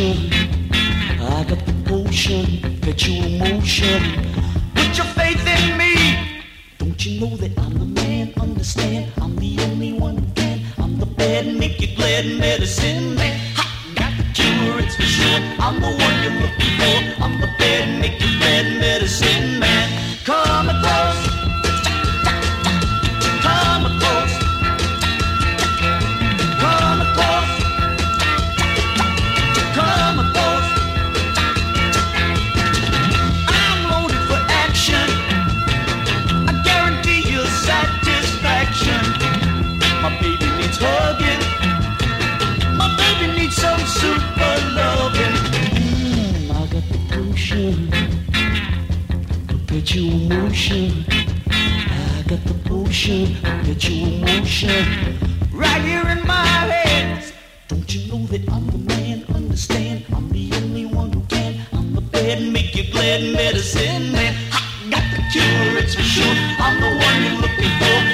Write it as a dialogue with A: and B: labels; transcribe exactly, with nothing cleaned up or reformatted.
A: potion. I got the potion, get you emotion. Put your faith in me. Don't you know that I'm the man? Understand? I'm the only one who can. I'm the bad, make you glad medicine man. Ha! Got the cure, it's for sure. I'm the one you're looking for. I'm the bad, make you glad medicine man. Come across. Come across. Come across. Come across. I'm loaded for action. I guarantee you satisfaction. My baby needs hugging. My baby needs some super loving. Mm, I got the potion. Get you emotion. I got the potion. Get you emotion. Right here in my hands. Don't you know that I'm the man? Understand? I'm the only one who can. I'm the bad, make you glad medicine man. I got the cure, it's for sure. I'm the one you're looking for.